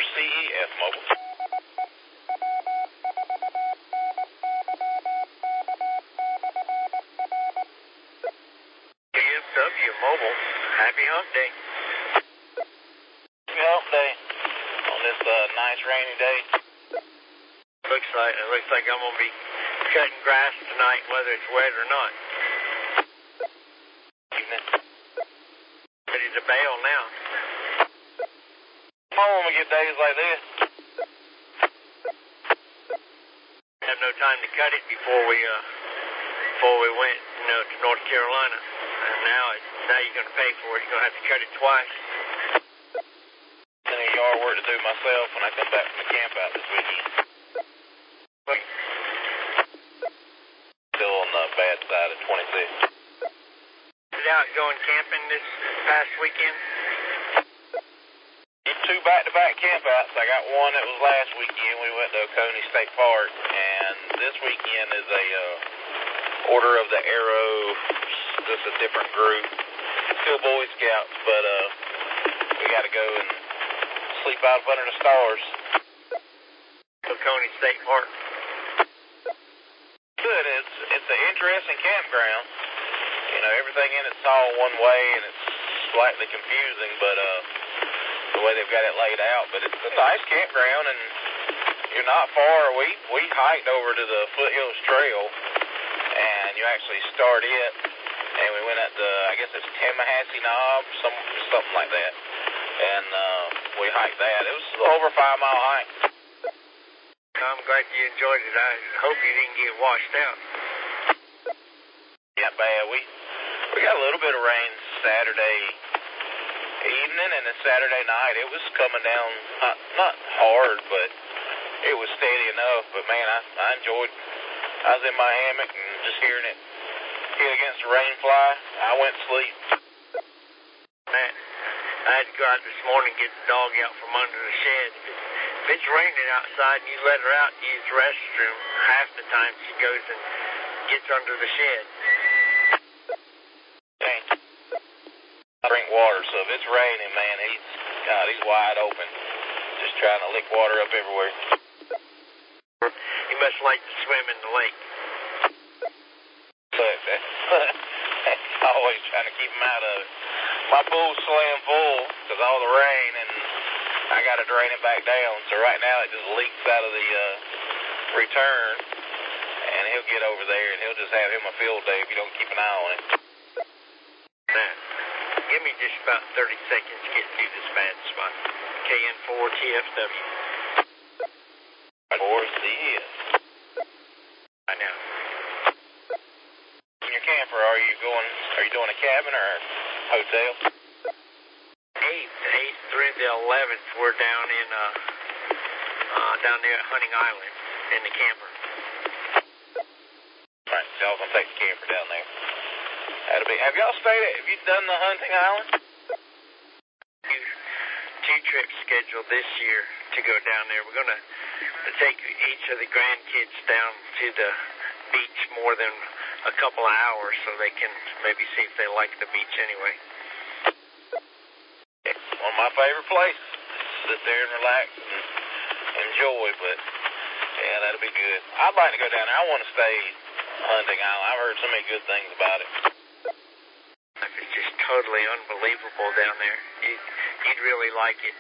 CEF Mobile. CFW Mobile, happy hump day. Happy hump day on this nice rainy day. Looks like I'm gonna be cutting grass tonight, whether it's wet or not. Evening. Ready to bail now. When we get days like this. Have no time to cut it before we went, to North Carolina. And now you're gonna pay for it. You're gonna have to cut it twice. Any yard work to do myself when I come back from the camp out this weekend. Still on the bad side of 26. Out going camping this past weekend? Two back-to-back campouts. I got one that was last weekend. We went to Oconee State Park, and this weekend is a Order of the Arrow, just a different group. Still Boy Scouts, but we got to go and sleep out up under the stars. Oconee State Park. Good. It's an interesting campground. You know, everything in it's all one way, and it's slightly confusing, but the way they've got it laid out. But it's a nice campground, and you're not far. We hiked over to the Foothills Trail, and you actually start it, and we went at the, I guess it's Tallahassee Knob, something like that, and we hiked that. It was over a 5-mile hike. I'm glad you enjoyed it. I hope you didn't get washed out. Yeah, bad. We got a little bit of rain Saturday evening, and then Saturday night it was coming down, not hard, but it was steady enough. But man, I enjoyed it. I was in my hammock and just hearing it hit against the rain fly. I went to sleep. Man, I had to go out this morning and get the dog out from under the shed. If it's raining outside and you let her out to use the restroom, half the time she goes and gets under the shed. Dang. I drink water, so if it's raining, man, he's wide open, just trying to lick water up everywhere. He must like to swim in the lake. Look, that's always trying to keep him out of it. My pool's slam full because all the rain, and I got to drain it back down. So right now it just leaks out of the return, and he'll get over there, and he'll just have him a field day if you don't keep an eye on it. Man, give me just about 30 seconds to get through this bad spot. KN4 TFW. 4CF. I know. In your camper, are you doing a cabin or a hotel? 8th through the 11th, we're down in down there at Hunting Island in the camper. All right, so y'all gonna take the camper down there. Have y'all have you done the Hunting Island? Two trips scheduled this year to go down there. We're gonna take each of the grandkids down to the beach more than a couple of hours so they can maybe see if they like the beach anyway. One of my favorite places. Sit there and relax and enjoy, but yeah, that'll be good. I'd like to go down there. I want to stay Hunting Island. I've heard so many good things about it. It's just totally unbelievable down there. You'd really like it.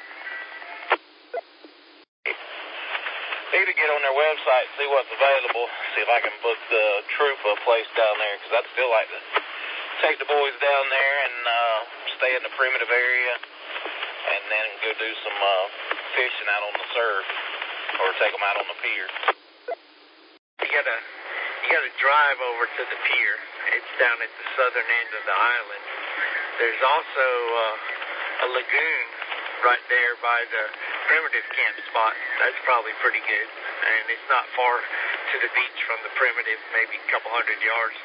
Need to get on their website, see what's available, see if I can book the troop a place down there, because I'd still like to take the boys down there and stay in the primitive area, and then go do some fishing out on the surf, or take them out on the pier. You gotta drive over to the pier. It's down at the southern end of the island. There's also a lagoon right there by the primitive camp spot. That's probably pretty good, and it's not far to the beach from the primitive, maybe a couple hundred yards.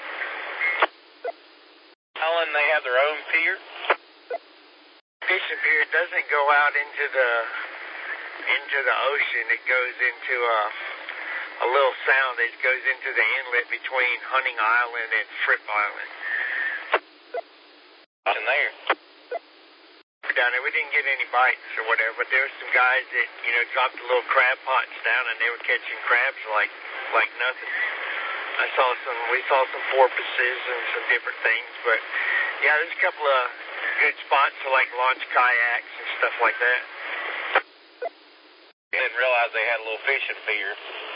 Island, they have their own pier? Fishing pier doesn't go out into the ocean. It goes into a little sound that goes into the inlet between Hunting Island and Fripp Island. In there. down there. We didn't get any bites or whatever, but there were some guys that, dropped the little crab pots down and they were catching crabs like nothing. We saw some porpoises and some different things, but yeah, there's a couple of good spots to like launch kayaks and stuff like that. I didn't realize they had a little fishing pier.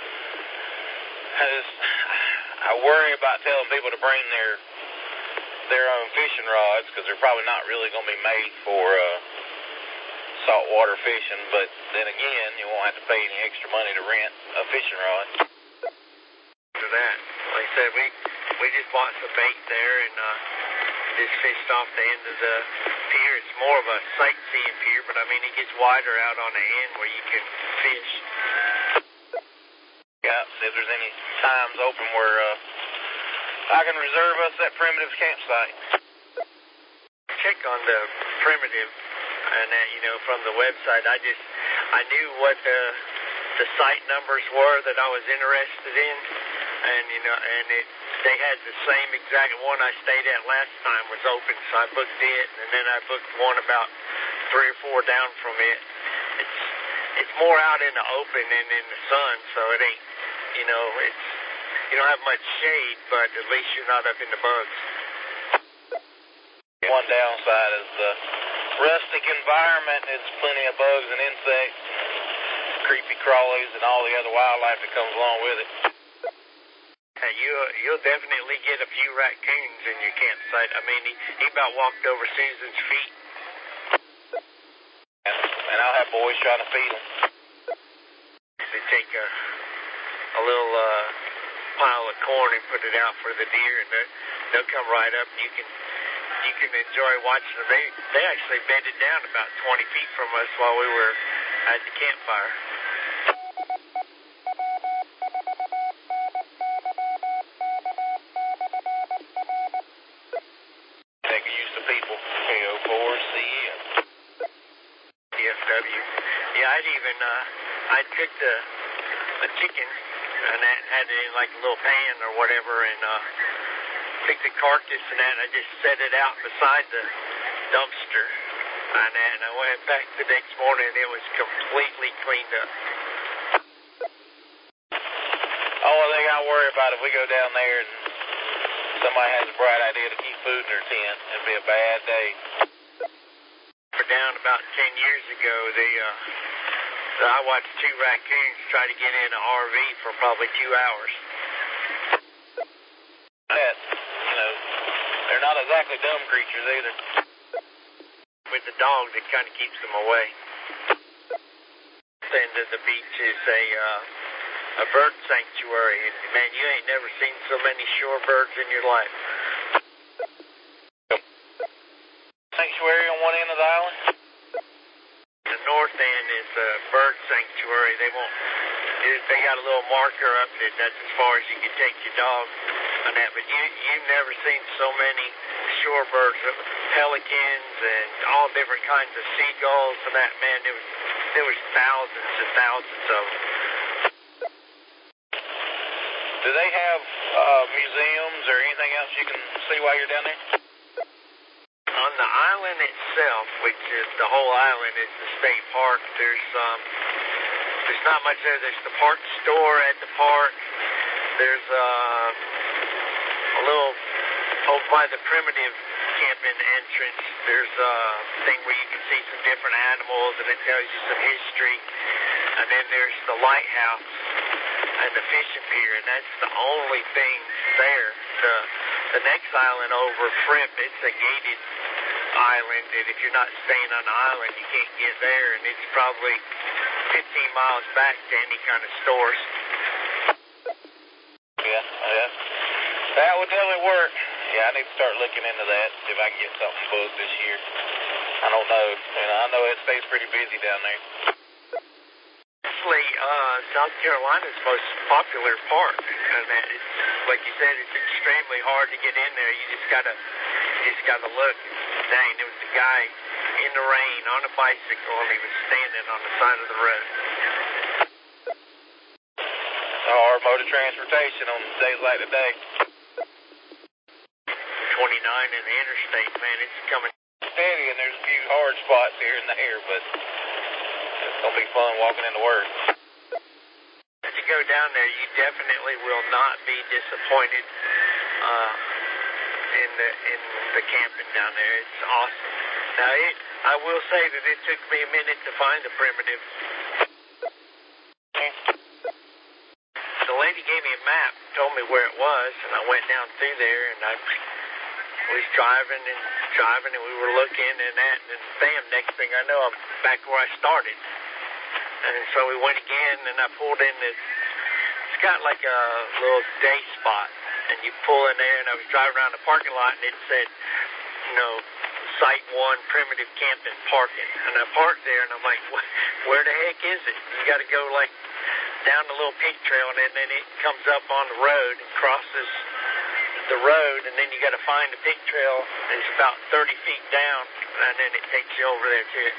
I worry about telling people to bring their own fishing rods because they're probably not really going to be made for saltwater fishing, but then again, you won't have to pay any extra money to rent a fishing rod. For that, like I said, we just bought some bait there and just fished off the end of the pier. It's more of a sightseeing pier, but I mean it gets wider out on the end where you can fish. Yeah, see if there's any times open where I can reserve us that Primitive's campsite. Check on the Primitive and that, from the website. I knew what the site numbers were that I was interested in, and they had the same exact one I stayed at last time was open, so I booked it, and then I booked one about 3 or 4 down from it. It's more out in the open and in the sun, so it ain't, you don't have much shade, but at least you're not up in the bugs. One downside is the rustic environment. It's plenty of bugs and insects, creepy crawlies, and all the other wildlife that comes along with it. You'll definitely get a few raccoons in your campsite. I mean, he about walked over Susan's feet. And I'll have boys trying to feed them. They take a little pile of corn and put it out for the deer, and they'll come right up, and you can enjoy watching them. They actually bedded down about 20 feet from us while we were at the campfire. Take use of people. KO4CM. DFW. Yeah, I took the chicken and had it in like a little pan or whatever, and took the carcass and that, and I just set it out beside the dumpster, and I went back the next morning and it was completely cleaned up. Only thing I worry about if we go down there and somebody has a bright idea to keep food in their tent, it'd be a bad day. Down about 10 years ago, I watched 2 raccoons try to get in an RV for probably 2 hours. They're not exactly dumb creatures either. With the dogs, it kind of keeps them away. The end of the beach is a bird sanctuary, and man, you ain't never seen so many shorebirds in your life. Sanctuary on one end of the island? The north end is a bird sanctuary. They got a little marker up that's as far as you can take your dog on that, but you've never seen so many shorebirds, pelicans, and all different kinds of seagulls and that. Man, there was thousands and thousands of them. Do they have museums or anything else you can see while you're down there? On the island itself, which is the whole island, is the state park. There's not much there. There's the park store at the park. There's a little over by the Primitive camping entrance. There's a thing where you can see some different animals, and it tells you some history. And then there's the lighthouse and the fishing pier, and that's the only thing there. The next island over, Fripp, it's a gated island, and if you're not staying on the island, you can't get there, and it's probably 15 miles back to any kind of stores. Yeah. That would definitely work. Yeah, I need to start looking into that, see if I can get something booked this year. I don't know. I know it stays pretty busy down there. Actually, South Carolina's most popular park, and it's, like you said, it's extremely hard to get in there. You just gotta look. Dang, there was a guy in the rain on a bicycle, and he was standing on the side of the road. It's a hard mode of transportation on days like today. 29 in the interstate, man, it's coming. steady, and there's a few hard spots here and there, but it's going to be fun walking into work. As you go down there, you definitely will not be disappointed in the camping down there. It's awesome. Now, I will say that it took me a minute to find the primitive. The lady gave me a map, told me where it was, and I went down through there, and I was driving, and we were looking, and bam, next thing I know, I'm back where I started. And so we went again, and I pulled in this, it's got like a little day spot, and you pull in there, and I was driving around the parking lot, and it said, Site 1, primitive camping, parking. And I parked there, and I'm like, where the heck is it? You got to go, down the little pig trail, and then it comes up on the road and crosses the road, and then you got to find the pig trail. It's about 30 feet down, and then it takes you over there to it.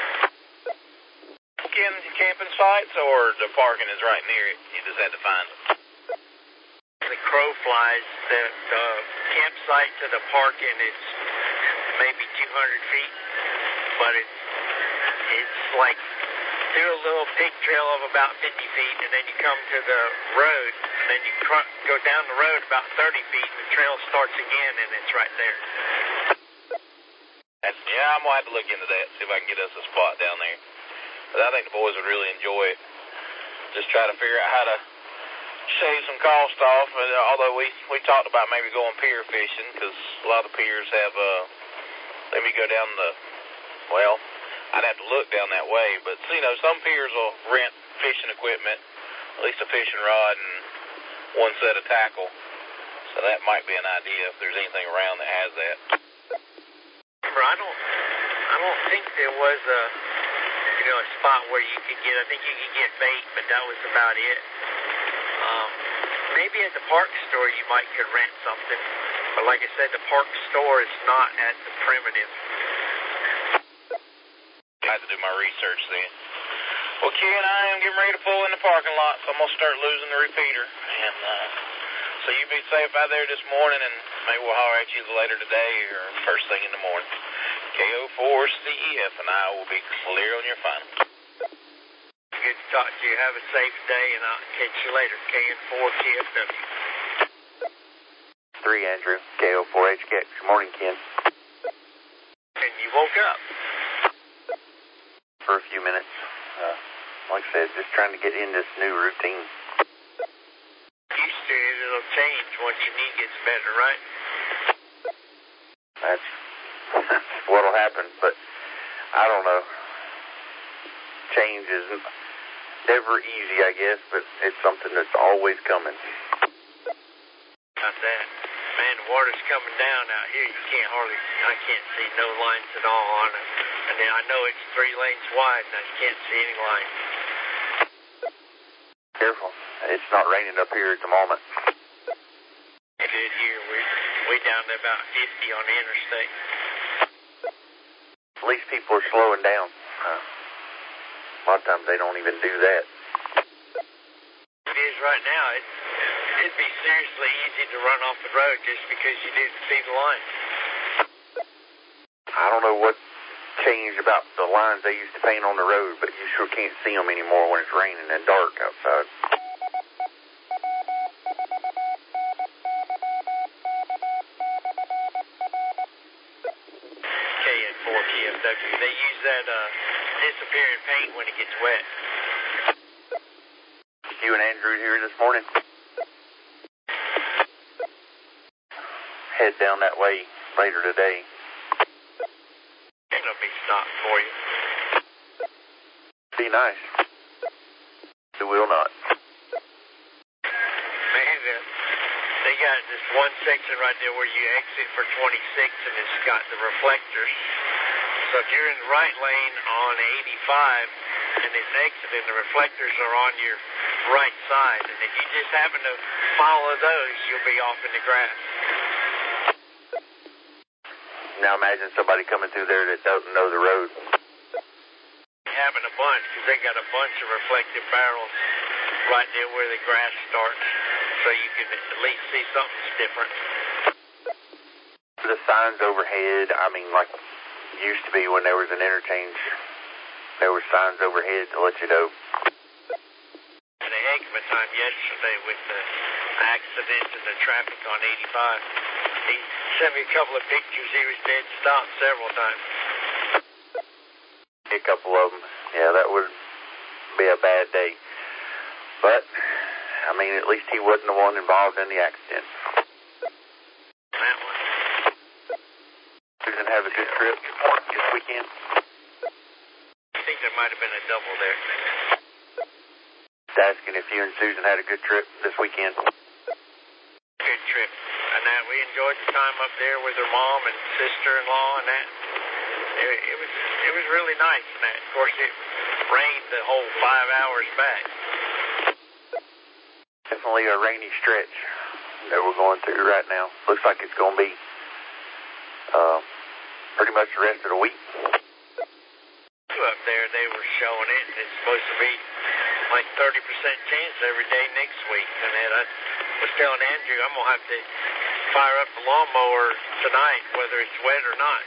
Camping sites, or the parking is right near it? You just had to find it. The crow flies. The campsite to the parking is maybe 200 feet, but it's like through a little pig trail of about 50 feet, and then you come to the road, and then you go down the road about 30 feet, and the trail starts again, and it's right there. Yeah, I'm going to have to look into that, see if I can get us a spot down there. But I think the boys would really enjoy it. Just try to figure out how to shave some cost off, although we talked about maybe going pier fishing, because a lot of the piers have, let me go down I'd have to look down that way, but some piers will rent fishing equipment, at least a fishing rod and one set of tackle. So that might be an idea if there's anything around that has that. Remember, I don't think there was a spot where you could get, I think you could get bait, but that was about it. Maybe at the park store you could rent something, but like I said, the park store is not at the primitive. I have to do my research then. Well, Ken, I am getting ready to pull in the parking lot, so I'm going to start losing the repeater. And so you be safe out there this morning, and maybe we'll holler at you later today or first thing in the morning. KO4CEF, and I will be clear on your final. Good to talk to you. Have a safe day, and I'll catch you later. KN4KFW. 3 Andrew, KO4HK. Good morning, Ken. And you woke up? For a few minutes. Like I said, just trying to get in this new routine. Used to it, it'll change once your knee gets better, right? That's what'll happen, but I don't know. Change is never easy, I guess, but it's something that's always coming. Not that. Man, the water's coming down out here. I can't see no lines at all on it. And then I know it's 3 lanes wide, and I can't see any lines. Careful. It's not raining up here at the moment. It is here. We're down to about 50 on the interstate. At least people are slowing down. A lot of times they don't even do that. It is right now. It'd be seriously easy to run off the road just because you didn't see the lines. I don't know what changed about the lines they used to paint on the road, but you sure can't see them anymore when it's raining and dark outside. KN4KFW. They use that disappearing paint when it gets wet. You and Andrew here this morning? Head down that way later today. Ain't no big stop for you. Be nice. It will not. Man, they got this one section right there where you exit for 26, and it's got the reflectors. So if you're in the right lane on 85 and it's exiting, the reflectors are on your right side. And if you just happen to follow those, you'll be off in the grass. Now imagine somebody coming through there that doesn't know the road. Having a bunch, because they got a bunch of reflective barrels right there where the grass starts, so you can at least see something's different. The signs overhead, I mean, like used to be when there was an interchange. There were signs overhead to let you know. Had a heck of a time yesterday with the accident and the traffic on 85. He sent me a couple of pictures. He was dead stopped several times. A couple of them. Yeah, that would be a bad day. But, I mean, at least he wasn't the one involved in the accident. That one. Susan have a good trip this weekend? I think there might have been a double there. Just asking if you and Susan had a good trip this weekend. Good trip. And that we enjoyed the time up there with her mom and sister-in-law and that. It was really nice. And that. Of course, it rained the whole 5 hours back. Definitely a rainy stretch that we're going through right now. Looks like it's going to be pretty much the rest of the week. Up there, they were showing it, and it's supposed to be like 30% chance every day next week. And then I was telling Andrew I'm going to have to fire up the lawnmower tonight, whether it's wet or not.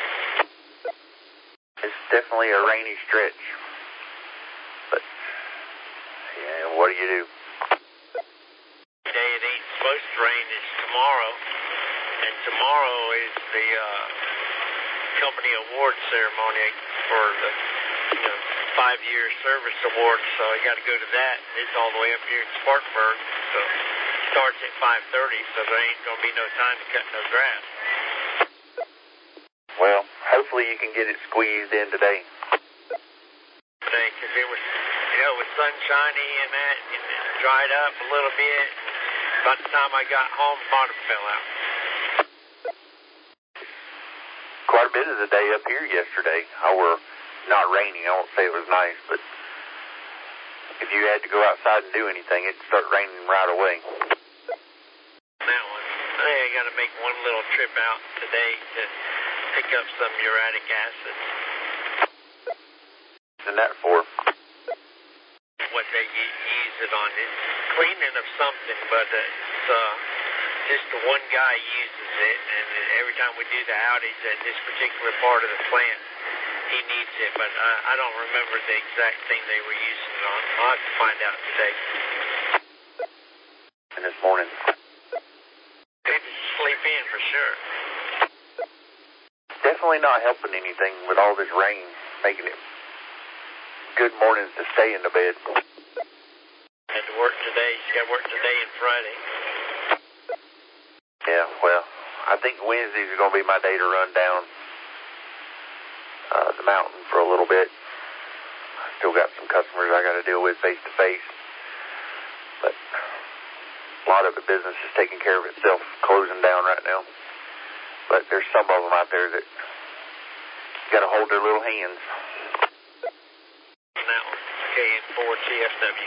It's definitely a rainy stretch. But, yeah, what do you do? The day it ain't supposed to rain is tomorrow. And tomorrow is the company award ceremony for the 5-year service award. So you got to go to that. It's all the way up here in Spartanburg. So it starts at 5:30, so there ain't going to be no time to cut no grass. Well, hopefully you can get it squeezed in today. Because it was, it was sunshiny and that, and it dried up a little bit. By the time I got home, the bottom fell out. Quite a bit of the day up here yesterday. Not raining. I won't say it was nice, but if you had to go outside and do anything, it'd start raining right away. That one. I think I got to make one little trip out today to pick up some uric acid. What's that for? What they use it on. It's cleaning of something, but it's just the one guy uses it, and every time we do the outage at this particular part of the plant, he needs it, but I don't remember the exact thing they were using it on. I'll have to find out today. And this morning? They just sleep in for sure. Definitely not helping anything with all this rain, making it good mornings to stay in the bed. Had to work today. She got work today and Friday. Yeah, well, I think Wednesdays is going to be my day to run down the mountain for a little bit. I still got some customers I got to deal with face to face, but a lot of the business is taking care of itself, closing down right now. But there's some of them out there that got to hold their little hands. And that one, KN4TFW.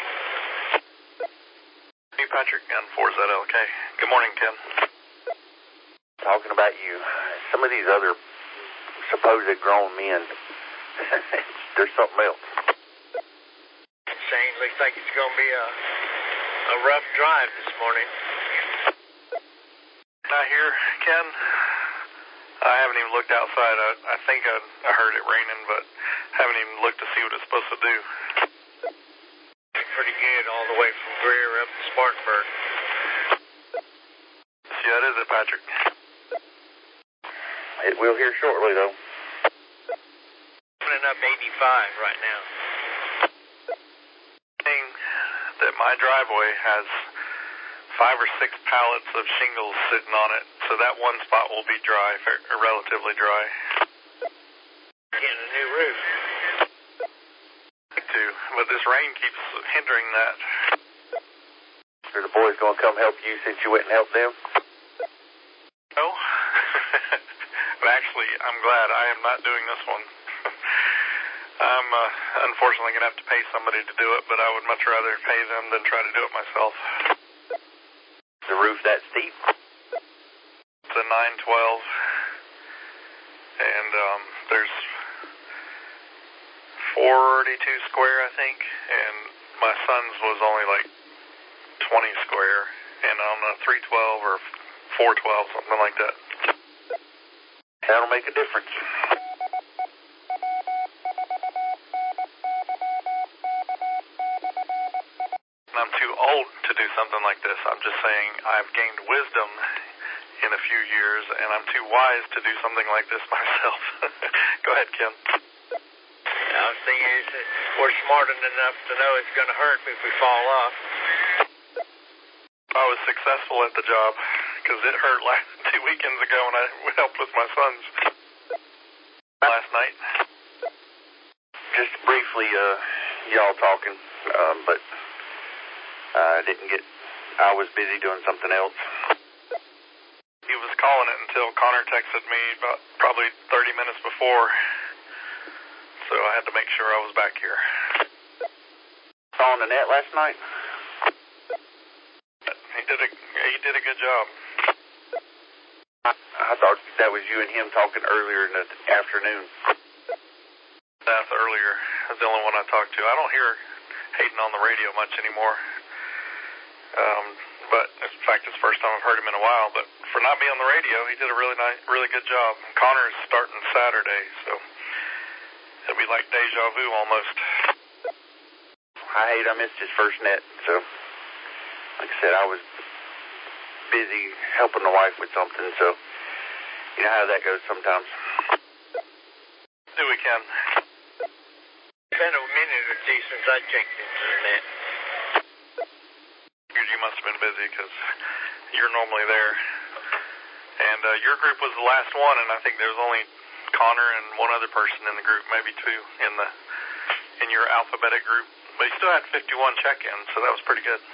Hey, Patrick, N4ZLK. Good morning, Ken. Talking about you, some of these other supposed grown men, there's something else. Shane, looks like it's going to be a rough drive this morning. Not here, Ken. I haven't even looked outside. I think I heard it raining, but haven't even looked to see what it's supposed to do. Pretty good all the way from Greer up to Spartanburg. Yeah, it is it, Patrick. It will here shortly, though. Running up 85 right now. Thing that my driveway has 5 or 6 pallets of shingles sitting on it, so that one spot will be dry, or relatively dry. Getting a new roof. Too, but this rain keeps hindering that. Are the boys going to come help you since you went and helped them? No. But actually, I'm glad I am not doing this one. I'm unfortunately going to have to pay somebody to do it, but I would much rather pay them than try to do it myself. The roof that steep? It's a 912, and there's 42 square, I think, and my son's was only like 20 square, and on a 312 or 412, something like that. That'll make a difference. suggesting I'm too old to do something like this. I'm just saying I've gained wisdom in a few years, and I'm too wise to do something like this myself. Go ahead, Ken. I was thinking we're smart enough to know it's going to hurt if we fall off. I was successful at the job because it hurt 2 weekends ago when I helped with my sons last night. Just briefly, y'all talking, but I was busy doing something else. He was calling it until Connor texted me about probably 30 minutes before, so I had to make sure I was back here. Saw on the net last night? He did a good job. I thought that was you and him talking earlier in the afternoon. That's earlier. That's the only one I talked to. I don't hear Hayden on the radio much anymore. But in fact, it's the first time I've heard him in a while. But for not being on the radio, he did a really good job. Connor's starting Saturday, so it'll be like deja vu almost. I missed his first net, so like I said, I was busy helping the wife with something, so you know how that goes sometimes. Do we, Ken? It's been a minute or two since I checked into the net. You must have been busy because you're normally there. And your group was the last one, and I think there was only Connor and one other person in the group, maybe two in your alphabetic group. But you still had 51 check-ins, so that was pretty good.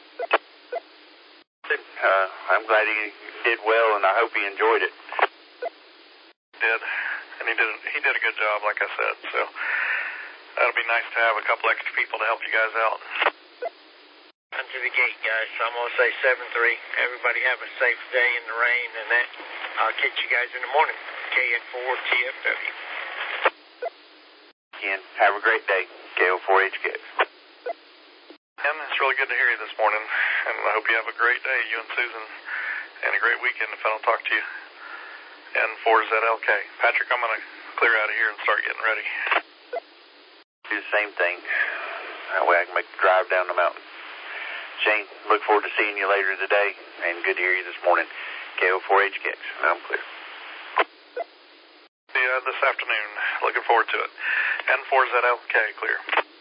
I'm glad he did well, and I hope he enjoyed it. He did, and he did a good job, like I said. So that'll be nice to have a couple extra people to help you guys out. To the gate, guys. So I'm going to say 7-3. Everybody have a safe day in the rain, and that I'll catch you guys in the morning. KN4 TFW. Ken, have a great day. KO4HK. Ken, it's really good to hear you this morning, and I hope you have a great day, you and Susan, and a great weekend if I don't talk to you. N4ZLK. Patrick, I'm going to clear out of here and start getting ready. Do the same thing. That way I can make the drive down the mountain. Shane, look forward to seeing you later today, and good to hear you this morning. KO4HKX, I'm clear. Yeah, this afternoon. Looking forward to it. N4ZLK, clear.